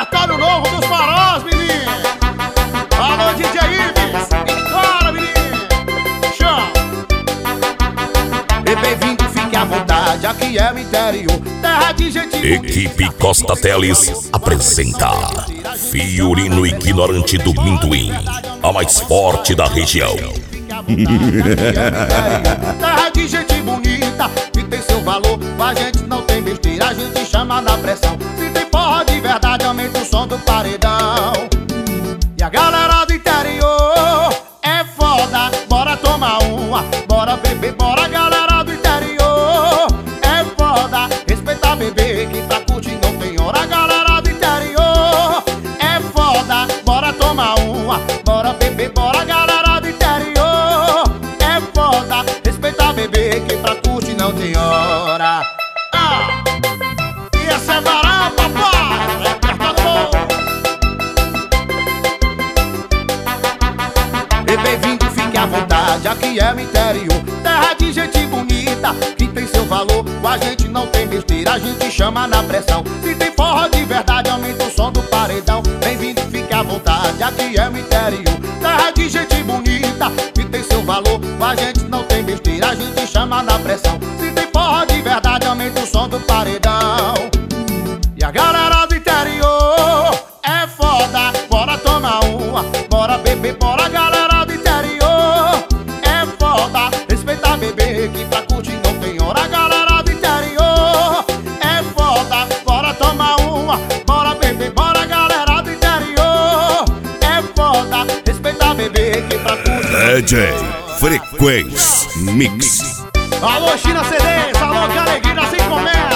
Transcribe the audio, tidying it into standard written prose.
repertório novo dos farós, menino. Alô, DJ Ives, estoura, menino. Show. E bem-vindo, fique à vontade, aqui é o interior, terra de gente. Equipe Costa Teles apresenta Fiorino Ignorante do Minduim, a mais forte da região. Terra de gente bonita, que tem seu valor, a gente não tem besteira, a gente chama na pressão. Se tem forró de verdade, aumenta o som do paredão. E a galera do interior é foda, bora tomar uma, bora beber, bora galera do interior é foda, respeita a bebê que pra curtir não tem hora. A galera do interior é foda, bora tomar uma, bora beber, bora galera do interior é foda, respeita a bebê que pra curtir não tem hora. E essa é vará, papai, e bem-vindo, fique à vontade, aqui é o interior, terra de gente bonita, que tem seu valor, a gente não tem besteira, a gente chama na pressão. Se tem forró de verdade, aumenta o som do paredão. Bem-vindo, fique à vontade, aqui é o interior, terra de gente bonita, que tem seu valor, a gente não tem besteira, a gente chama na pressão. Se tem forró de verdade, aumenta o som do paredão. E a galera do interior é foda, bora tomar uma, bora beber, bora galera do interior é foda, respeita a bebê que pra curtir não tem hora. A galera do interior é foda, bora tomar uma, bora beber, bora galera do interior é foda, respeita a bebê que pra curtir não tem DJ hora. Frequência Mix. Alô, China CDs, alô, que alegria, assim começa.